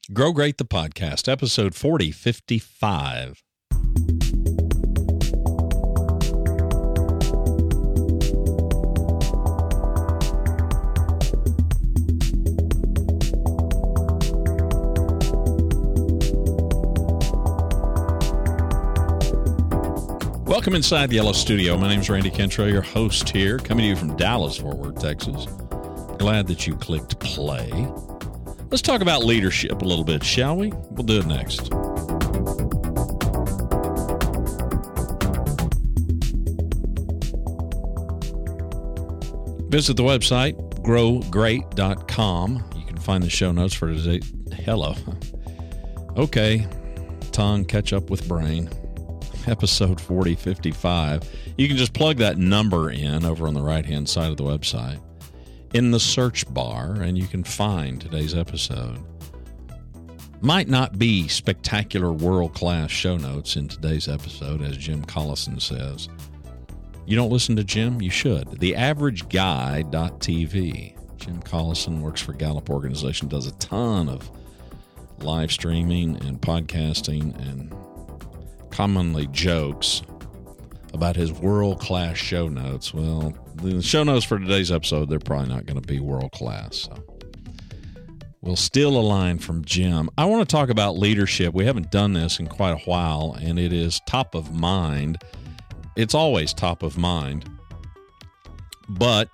Grow Great, the podcast, episode 4055. Welcome inside the Yellow Studio. My name is Randy Cantrell, your host here, coming to you from Dallas, Fort Worth, Texas. Glad that you clicked play. Let's talk about leadership a little bit, shall we? We'll do it next. Visit the website, growgreat.com. You can find the show notes for today. Hello. Okay. Tongue, catch up with brain. Episode 4055. You can just plug that number in over on the right-hand side of the website in the search bar, and you can find today's episode. Might not be spectacular world-class show notes in today's episode, as Jim Collison says. You don't listen to Jim? You should. TheAverageGuy.tv. Jim Collison works for Gallup Organization, does a ton of live streaming and podcasting and commonly jokes about his world-class show notes. Well, the show notes for today's episode, they're probably not going to be world-class. So we'll steal a line from Jim. I want to talk about leadership. We haven't done this in quite a while, and it is top of mind. It's always top of mind, but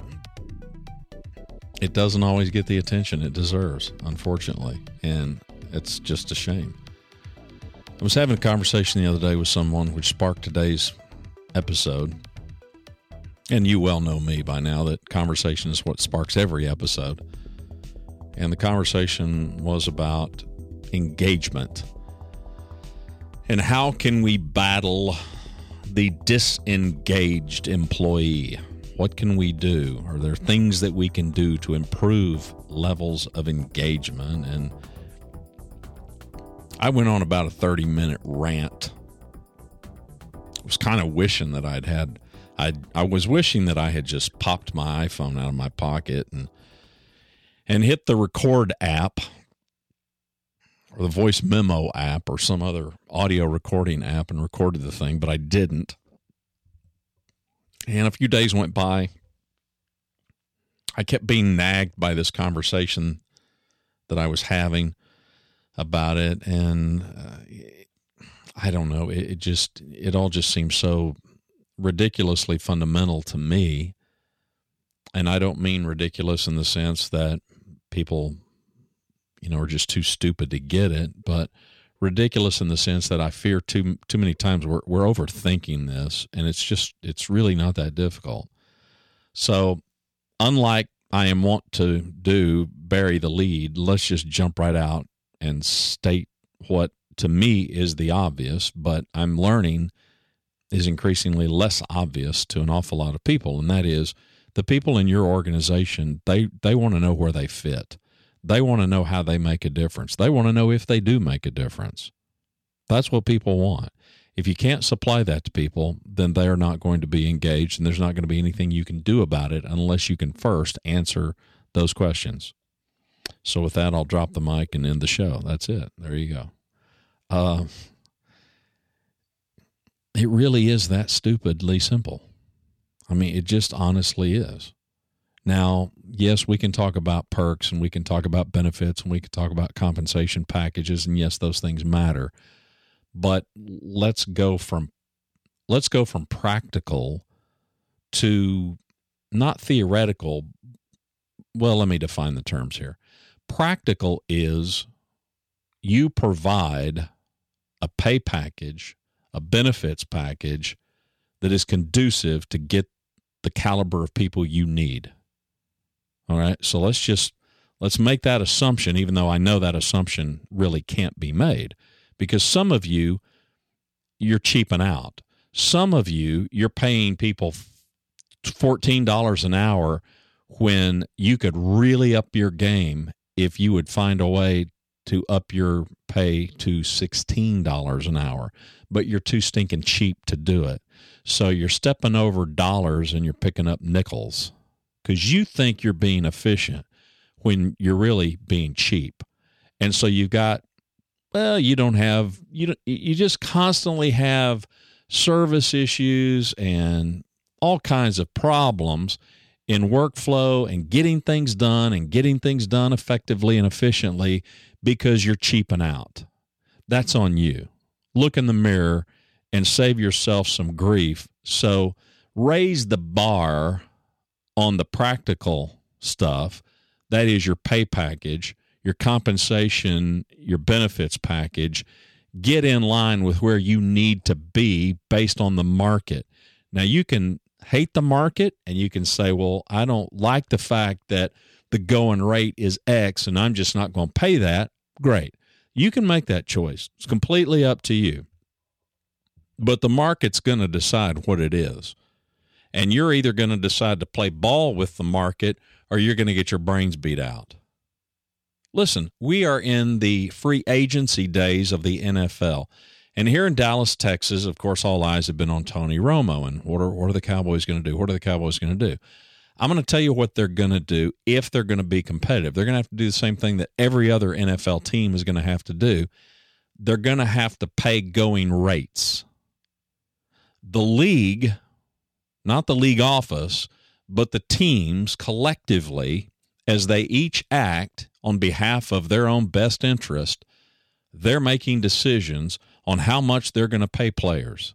it doesn't always get the attention it deserves, unfortunately, and it's just a shame. I was having a conversation the other day with someone which sparked today's episode. And you well know me by now that conversation is what sparks every episode. And the conversation was about engagement. And how can we battle the disengaged employee? What can we do? Are there things that we can do to improve levels of engagement? And I went on about a 30-minute rant. I was kind of wishing that I was wishing that I had just popped my iPhone out of my pocket and hit the record app or the voice memo app or some other audio recording app and recorded the thing, but I didn't. And a few days went by. I kept being nagged by this conversation that I was having about it, and I don't know, it all just seems so ridiculously fundamental to me. And I don't mean ridiculous in the sense that people, are just too stupid to get it, but ridiculous in the sense that I fear too many times we're overthinking this, and it's really not that difficult. So unlike I am wont to do, bury the lead, let's just jump right out and state what to me is the obvious, but I'm learning is increasingly less obvious to an awful lot of people, and that is the people in your organization, they want to know where they fit. They want to know how they make a difference. They want to know if they do make a difference. That's what people want. If you can't supply that to people, then they are not going to be engaged, and there's not going to be anything you can do about it unless you can first answer those questions. So with that, I'll drop the mic and end the show. That's it. There you go. It really is that stupidly simple. I mean, it just honestly is. Now, yes, we can talk about perks and we can talk about benefits and we can talk about compensation packages, and yes, those things matter. But let's go from practical to not theoretical. Well, let me define the terms here. Practical is you provide a pay package, a benefits package that is conducive to get the caliber of people you need. All right, so let's make that assumption, even though I know that assumption really can't be made, because some of you, you're cheaping out. Some of you, you're paying people $14 an hour when you could really up your game if you would find a way to up your pay to $16 an hour, but you're too stinking cheap to do it. So you're stepping over dollars and you're picking up nickels because you think you're being efficient when you're really being cheap. And so you've got, well, you just constantly have service issues and all kinds of problems in workflow and getting things done effectively and efficiently because you're cheaping out. That's on you. Look in the mirror and save yourself some grief. So raise the bar on the practical stuff. That is your pay package, your compensation, your benefits package. Get in line with where you need to be based on the market. Now, you can hate the market and you can say, well, I don't like the fact that the going rate is X and I'm just not going to pay that. Great. You can make that choice. It's completely up to you. But the market's going to decide what it is. And you're either going to decide to play ball with the market or you're going to get your brains beat out. Listen, we are in the free agency days of the NFL. And here in Dallas, Texas, of course, all eyes have been on Tony Romo. And what are the Cowboys going to do? What are the Cowboys going to do? I'm going to tell you what they're going to do if they're going to be competitive. They're going to have to do the same thing that every other NFL team is going to have to do. They're going to have to pay going rates. The league, not the league office, but the teams collectively, as they each act on behalf of their own best interest, they're making decisions on how much they're going to pay players.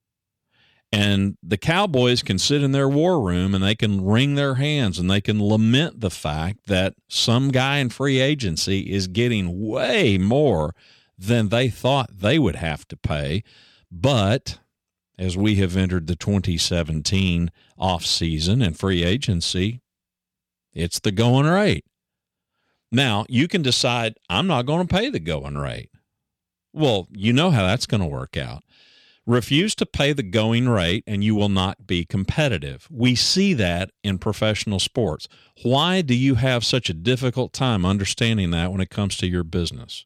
And the Cowboys can sit in their war room and they can wring their hands and they can lament the fact that some guy in free agency is getting way more than they thought they would have to pay. But as we have entered the 2017 offseason and free agency, it's the going rate. Now, you can decide, I'm not going to pay the going rate. Well, you know how that's going to work out. Refuse to pay the going rate and you will not be competitive. We see that in professional sports. Why do you have such a difficult time understanding that when it comes to your business?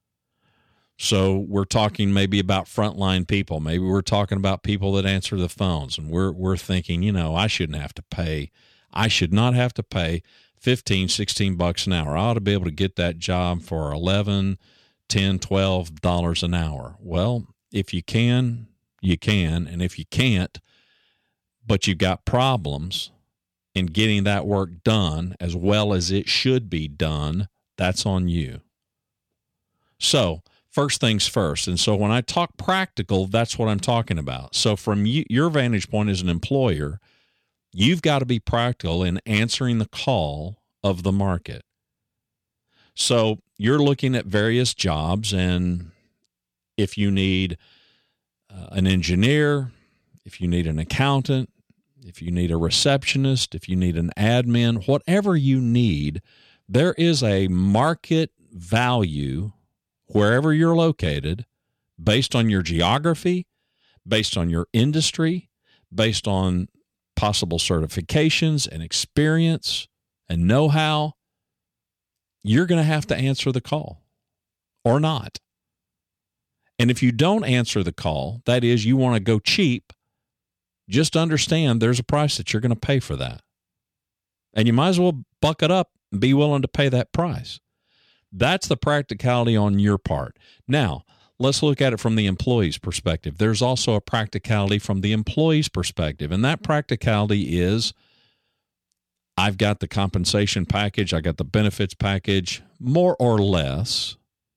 So we're talking maybe about frontline people. Maybe we're talking about people that answer the phones, and we're thinking, I shouldn't have to pay. I should not have to pay $15, $16 an hour. I ought to be able to get that job for $11, $10, $12 an hour. Well, if you can, you can. And if you can't, but you've got problems in getting that work done as well as it should be done, that's on you. So first things first. And so when I talk practical, that's what I'm talking about. So from your vantage point as an employer, you've got to be practical in answering the call of the market. So you're looking at various jobs, and if you need an engineer, if you need an accountant, if you need a receptionist, if you need an admin, whatever you need, there is a market value wherever you're located based on your geography, based on your industry, based on possible certifications and experience and know-how. You're going to have to answer the call or not. And if you don't answer the call, that is, you want to go cheap, just understand there's a price that you're going to pay for that. And you might as well buck it up and be willing to pay that price. That's the practicality on your part. Now, let's look at it from the employee's perspective. There's also a practicality from the employee's perspective, and that practicality is I've got the compensation package, I got the benefits package, more or less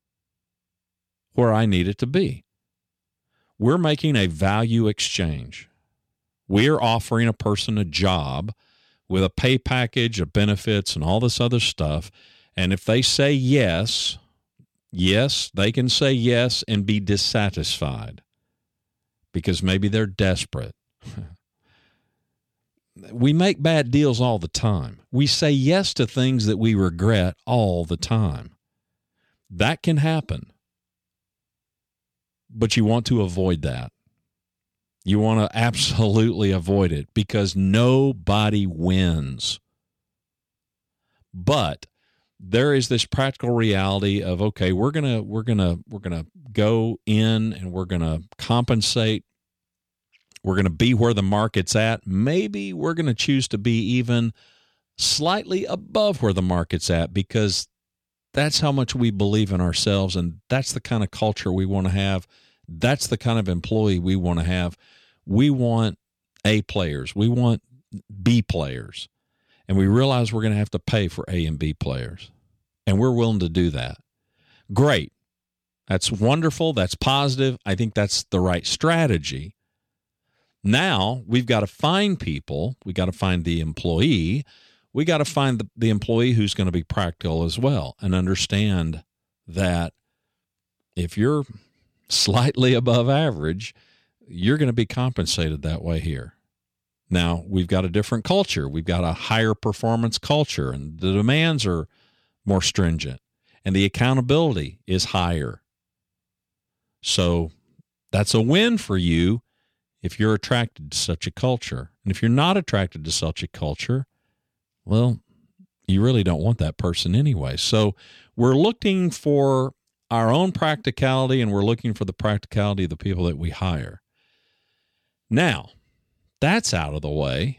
where I need it to be. We're making a value exchange. We are offering a person a job with a pay package, of benefits, and all this other stuff. And if they say yes, they can say yes and be dissatisfied because maybe they're desperate. We make bad deals all the time. We say yes to things that we regret all the time. That can happen. But you want to avoid that. You want to absolutely avoid it because nobody wins. But there is this practical reality of, okay, we're gonna go in and we're gonna compensate. We're going to be where the market's at. Maybe we're going to choose to be even slightly above where the market's at because That's how much we believe in ourselves, and that's the kind of culture we want to have. That's the kind of employee we want to have. We want A players. We want B players. And we realize we're going to have to pay for A and B players. And we're willing to do that. Great. That's wonderful. That's positive. I think that's the right strategy. Now we've got to find people. We got to find the employee. We got to find the employee who's going to be practical as well and understand that if you're slightly above average, you're going to be compensated that way here. Now, we've got a different culture. We've got a higher performance culture, and the demands are more stringent, and the accountability is higher. So that's a win for you if you're attracted to such a culture. And if you're not attracted to such a culture, well, you really don't want that person anyway. So we're looking for our own practicality, and we're looking for the practicality of the people that we hire. Now, that's out of the way.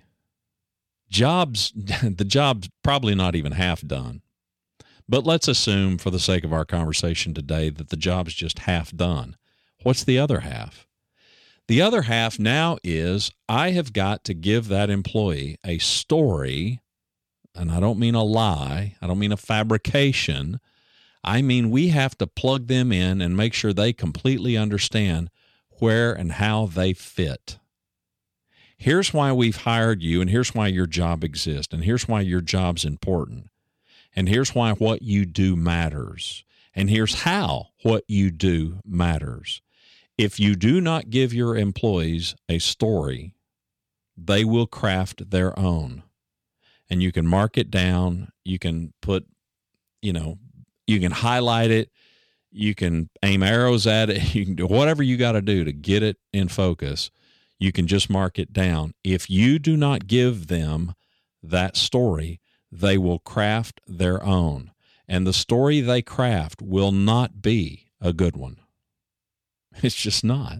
The job's probably not even half done. But let's assume, for the sake of our conversation today, that the job's just half done. What's the other half? The other half now is I have got to give that employee a story, and I don't mean a lie. I don't mean a fabrication. I mean we have to plug them in and make sure they completely understand where and how they fit. Here's why we've hired you, and here's why your job exists, and here's why your job's important, and here's why what you do matters, and here's how what you do matters. If you do not give your employees a story, they will craft their own. And you can mark it down, you can put, you can highlight it, you can aim arrows at it, you can do whatever you got to do to get it in focus. You can just mark it down. If you do not give them that story, they will craft their own. And the story they craft will not be a good one. It's just not.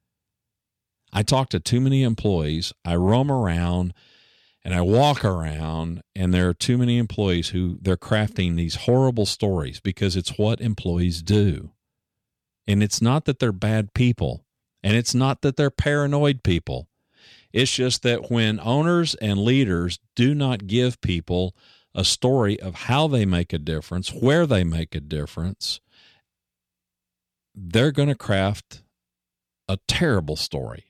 I talk to too many employees. I roam around and I walk around, and there are too many employees who they're crafting these horrible stories because it's what employees do. And it's not that they're bad people. And it's not that they're paranoid people. It's just that when owners and leaders do not give people a story of how they make a difference, where they make a difference, they're going to craft a terrible story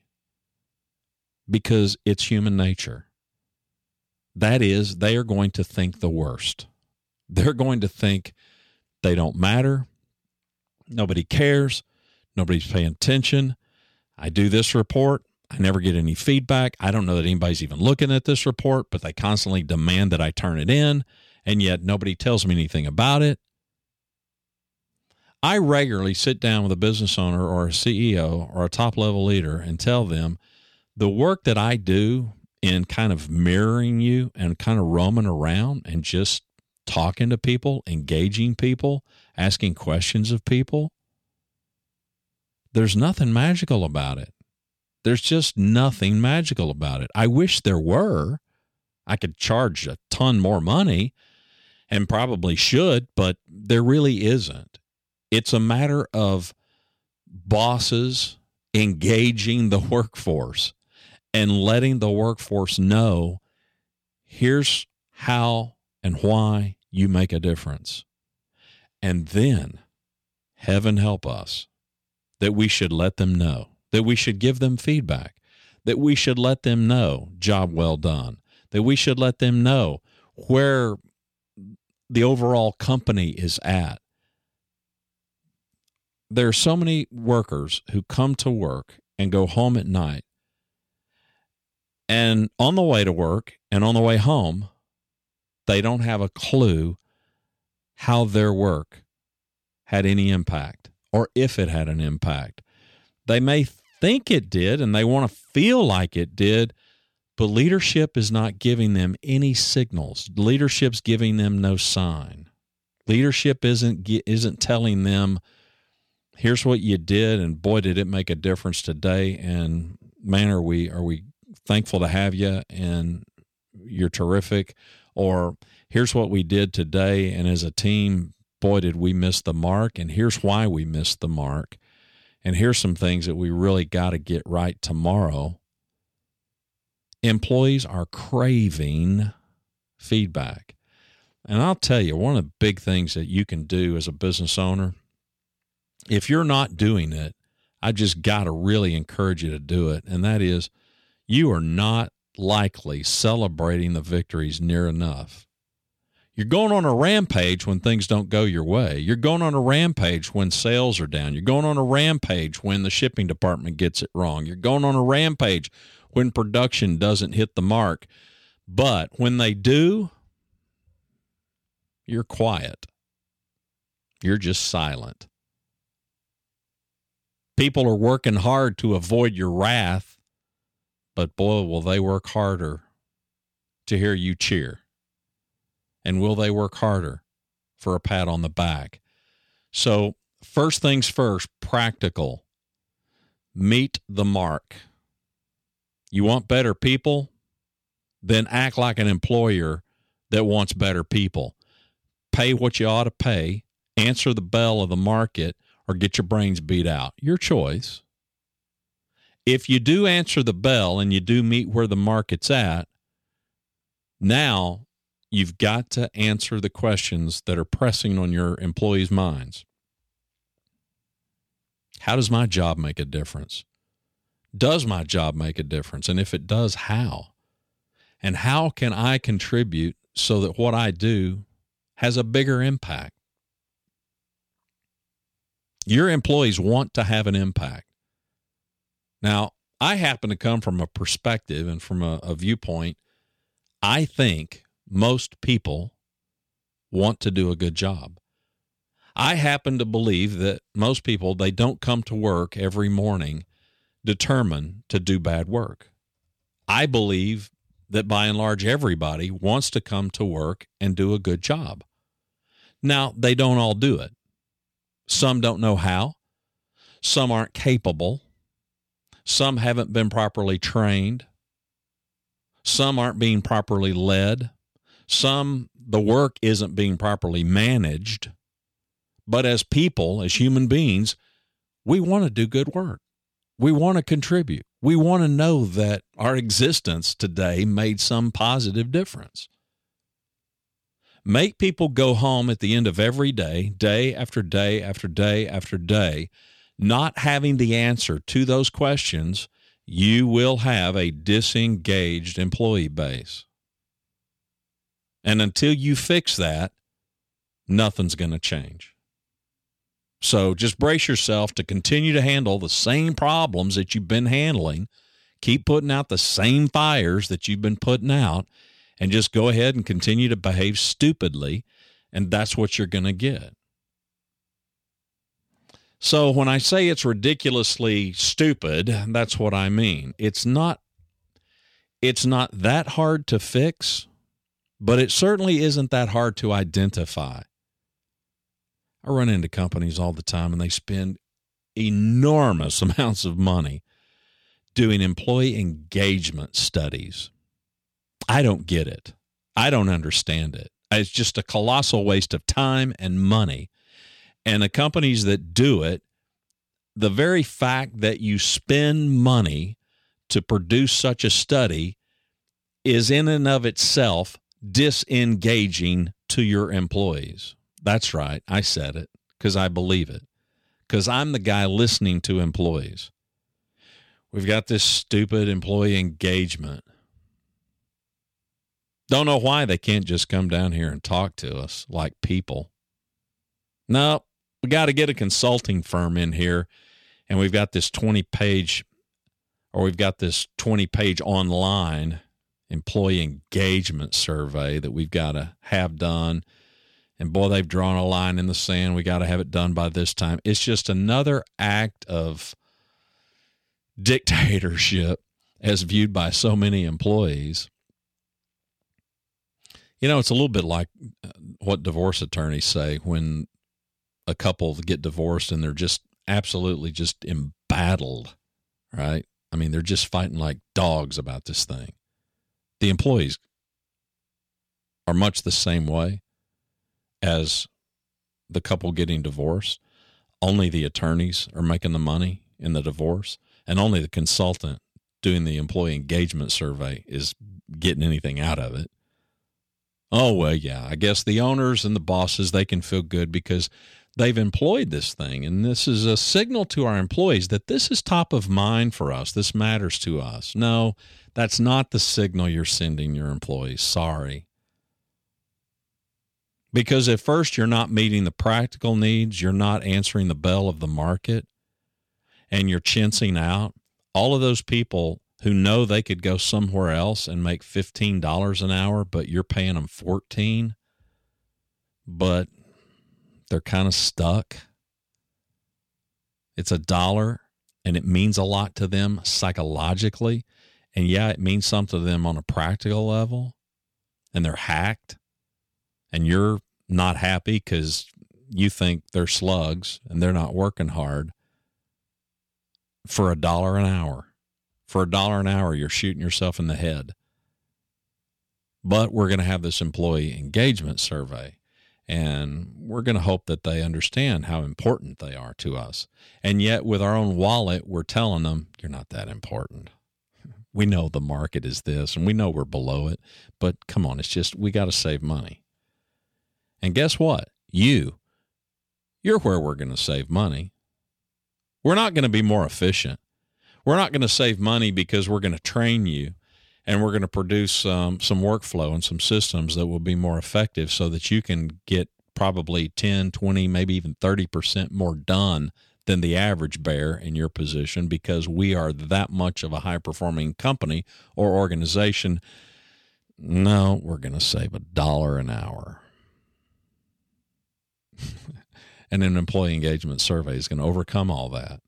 because it's human nature. That is, they are going to think the worst. They're going to think they don't matter. Nobody cares. Nobody's paying attention. I do this report. I never get any feedback. I don't know that anybody's even looking at this report, but they constantly demand that I turn it in, and yet nobody tells me anything about it. I regularly sit down with a business owner or a CEO or a top-level leader and tell them the work that I do in kind of mirroring you and kind of roaming around and just talking to people, engaging people, asking questions of people, there's nothing magical about it. There's just nothing magical about it. I wish there were. I could charge a ton more money and probably should, but there really isn't. It's a matter of bosses engaging the workforce and letting the workforce know, here's how and why you make a difference. And then, heaven help us, that we should let them know, that we should give them feedback, that we should let them know, job well done, that we should let them know where the overall company is at. There are so many workers who come to work and go home at night, and on the way to work and on the way home, they don't have a clue how their work had any impact, or if it had an impact. They may think it did and they want to feel like it did, but leadership is not giving them any signals. Leadership's giving them no sign. Leadership isn't telling them, here's what you did, and boy, did it make a difference today, and man, are we thankful to have you, and you're terrific. Or here's what we did today, and as a team, boy, did we miss the mark, and here's why we missed the mark, and here's some things that we really got to get right tomorrow. Employees are craving feedback. And I'll tell you, one of the big things that you can do as a business owner, if you're not doing it, I just got to really encourage you to do it, and that is you are not likely celebrating the victories near enough. You're going on a rampage when things don't go your way. You're going on a rampage when sales are down. You're going on a rampage when the shipping department gets it wrong. You're going on a rampage when production doesn't hit the mark. But when they do, you're quiet. You're just silent. People are working hard to avoid your wrath, but boy, will they work harder to hear you cheer. And will they work harder for a pat on the back? So first things first, practical. Meet the mark. You want better people? Then act like an employer that wants better people. Pay what you ought to pay, answer the bell of the market, or get your brains beat out. Your choice. If you do answer the bell and you do meet where the market's at, now you've got to answer the questions that are pressing on your employees' minds. How does my job make a difference? Does my job make a difference? And if it does, how? And how can I contribute so that what I do has a bigger impact? Your employees want to have an impact. Now, I happen to come from a perspective and from a viewpoint. I think most people want to do a good job. I happen to believe that most people, they don't come to work every morning determined to do bad work. I believe that by and large, everybody wants to come to work and do a good job. Now, they don't all do it. Some don't know how. Some aren't capable. Some haven't been properly trained. Some aren't being properly led. Some, the work isn't being properly managed. But as people, as human beings, we want to do good work. We want to contribute. We want to know that our existence today made some positive difference. Make people go home at the end of every day, day after day after day after day, not having the answer to those questions. You will have a disengaged employee base. And until you fix that, nothing's going to change. So just brace yourself to continue to handle the same problems that you've been handling. Keep putting out the same fires that you've been putting out, and just go ahead and continue to behave stupidly, and that's what you're going to get. So when I say it's ridiculously stupid, that's what I mean. It's not that hard to fix, but it certainly isn't that hard to identify. I run into companies all the time, and they spend enormous amounts of money doing employee engagement studies. I don't get it. I don't understand it. It's just a colossal waste of time and money. And the companies that do it, the very fact that you spend money to produce such a study is in and of itself disengaging to your employees. That's right. I said it because I believe it, because I'm the guy listening to employees. We've got this stupid employee engagement. Don't know why they can't just come down here and talk to us like people. No, we got to get a consulting firm in here, and we've got this 20-page online employee engagement survey that we've got to have done. And boy, they've drawn a line in the sand. We got to have it done by this time. It's just another act of dictatorship as viewed by so many employees. You know, it's a little bit like what divorce attorneys say when a couple get divorced and they're just absolutely just embattled, right? I mean, they're just fighting like dogs about this thing. The employees are much the same way as the couple getting divorced, only the attorneys are making the money in the divorce, and only the consultant doing the employee engagement survey is getting anything out of it. Oh, well, yeah, I guess the owners and the bosses, they can feel good because they've employed this thing. And this is a signal to our employees that this is top of mind for us. This matters to us. No, that's not the signal you're sending your employees. Sorry. Because at first you're not meeting the practical needs. You're not answering the bell of the market, and you're chinsing out. All of those people who know they could go somewhere else and make $15 an hour, but you're paying them $14, but they're kind of stuck. It's $1, and it means a lot to them psychologically. And yeah, it means something to them on a practical level, and they're hacked, and you're not happy because you think they're slugs and they're not working hard for $1 an hour. For $1 an hour, you're shooting yourself in the head. But we're going to have this employee engagement survey, and we're going to hope that they understand how important they are to us. And yet, with our own wallet, we're telling them, you're not that important. We know the market is this, and we know we're below it, but come on, it's just we got to save money. And guess what? You're where we're going to save money. We're not going to be more efficient. We're not going to save money because we're going to train you and we're going to produce some workflow and some systems that will be more effective so that you can get probably 10, 20, maybe even 30% more done than the average bear in your position because we are that much of a high-performing company or organization. No, we're going to save $1 an hour. And an employee engagement survey is going to overcome all that.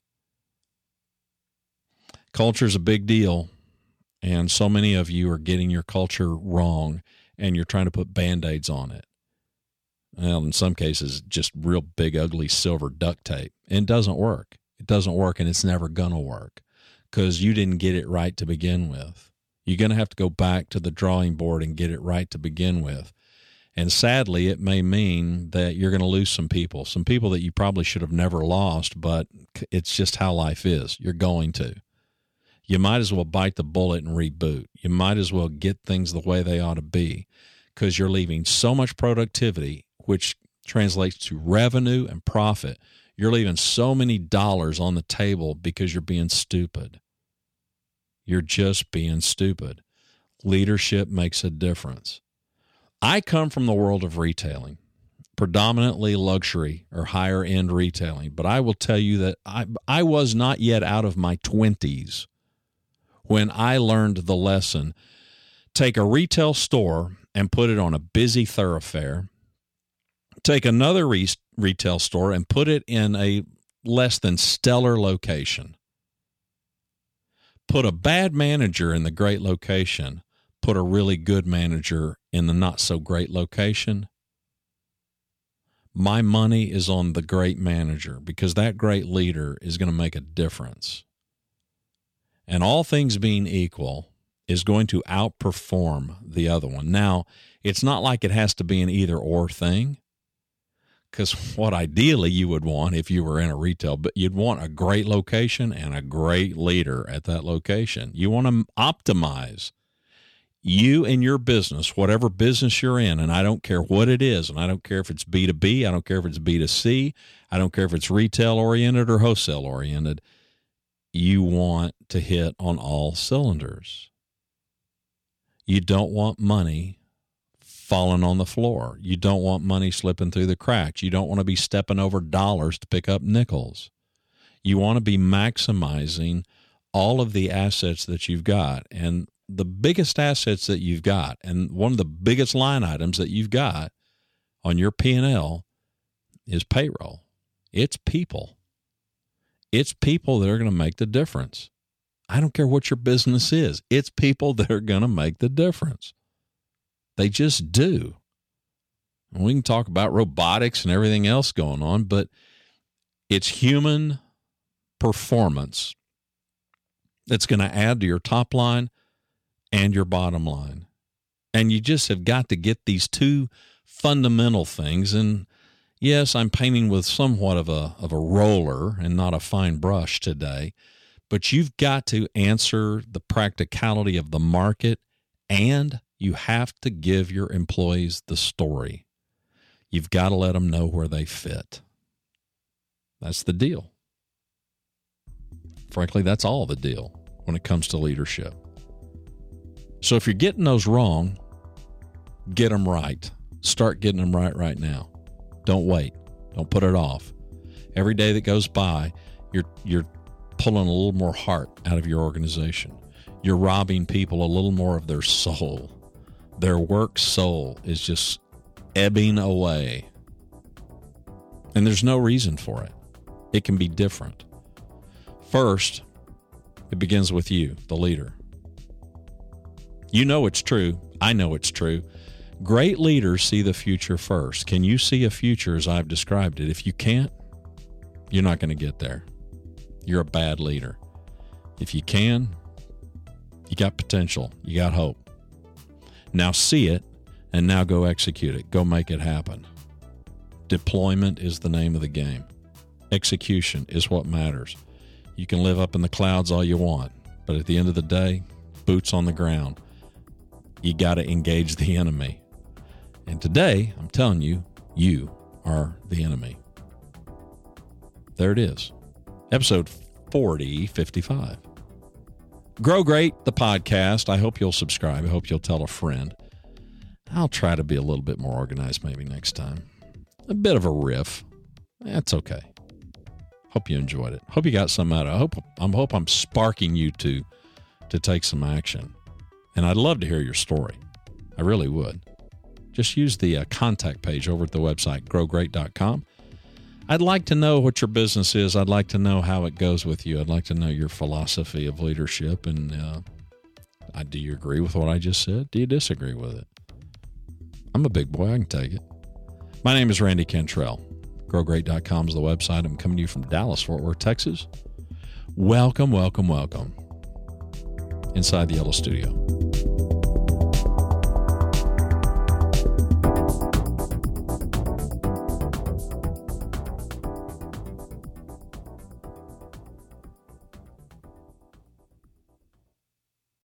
Culture is a big deal, and so many of you are getting your culture wrong, and you're trying to put Band-Aids on it. Well, in some cases, just real big, ugly silver duct tape. And it doesn't work. It doesn't work, and it's never going to work because you didn't get it right to begin with. You're going to have to go back to the drawing board and get it right to begin with. And sadly, it may mean that you're going to lose some people that you probably should have never lost, but it's just how life is. You're going to. You might as well bite the bullet and reboot. You might as well get things the way they ought to be because you're leaving so much productivity, which translates to revenue and profit. You're leaving so many dollars on the table because you're being stupid. You're just being stupid. Leadership makes a difference. I come from the world of retailing, predominantly luxury or higher end retailing, but I will tell you that I was not yet out of my 20s when I learned the lesson. Take a retail store and put it on a busy thoroughfare. Take another retail store and put it in a less than stellar location. Put a bad manager in the great location. Put a really good manager in the not so great location. My money is on the great manager because that great leader is going to make a difference. And all things being equal is going to outperform the other one. Now, it's not like it has to be an either or thing, because what ideally you would want if you were in a retail, but you'd want a great location and a great leader at that location. You want to optimize you and your business, whatever business you're in, and I don't care what it is, and I don't care if it's B2B, I don't care if it's B2C, I don't care if it's retail-oriented or wholesale-oriented, you want to hit on all cylinders. You don't want money falling on the floor. You don't want money slipping through the cracks. You don't want to be stepping over dollars to pick up nickels. You want to be maximizing all of the assets that you've got. And the biggest assets that you've got, and one of the biggest line items that you've got on your P&L is payroll. It's people. It's people that are going to make the difference. I don't care what your business is. It's people that are going to make the difference. They just do. And we can talk about robotics and everything else going on, but it's human performance that's going to add to your top line and your bottom line. And you just have got to get these two fundamental things. And, Yes, I'm painting with somewhat of a roller and not a fine brush today, but you've got to answer the practicality of the market, and you have to give your employees the story. You've got to let them know where they fit. That's the deal. Frankly, that's all the deal when it comes to leadership. So if you're getting those wrong, get them right. Start getting them right now. Don't wait. Don't put it off. Every day that goes by, you're pulling a little more heart out of your organization. You're robbing people a little more of their soul. Their work soul is just ebbing away. And there's no reason for it. It can be different. First, it begins with you, the leader. You know it's true. I know it's true. Great leaders see the future first. Can you see a future as I've described it? If you can't, you're not going to get there. You're a bad leader. If you can, you got potential. You got hope. Now see it, and now go execute it. Go make it happen. Deployment is the name of the game. Execution is what matters. You can live up in the clouds all you want, but at the end of the day, boots on the ground. You got to engage the enemy. And today, I'm telling you, you are the enemy. There it is. Episode 4055. Grow Great, the podcast. I hope you'll subscribe. I hope you'll tell a friend. I'll try to be a little bit more organized maybe next time. A bit of a riff. That's okay. Hope you enjoyed it. Hope you got something out of it. I hope I'm sparking you to take some action. And I'd love to hear your story. I really would. Just use the contact page over at the website, growgreat.com. I'd like to know what your business is. I'd like to know how it goes with you. I'd like to know your philosophy of leadership. And do you agree with what I just said? Do you disagree with it? I'm a big boy. I can take it. My name is Randy Cantrell. GrowGreat.com is the website. I'm coming to you from Dallas, Fort Worth, Texas. Welcome, welcome, welcome inside the Yellow Studio.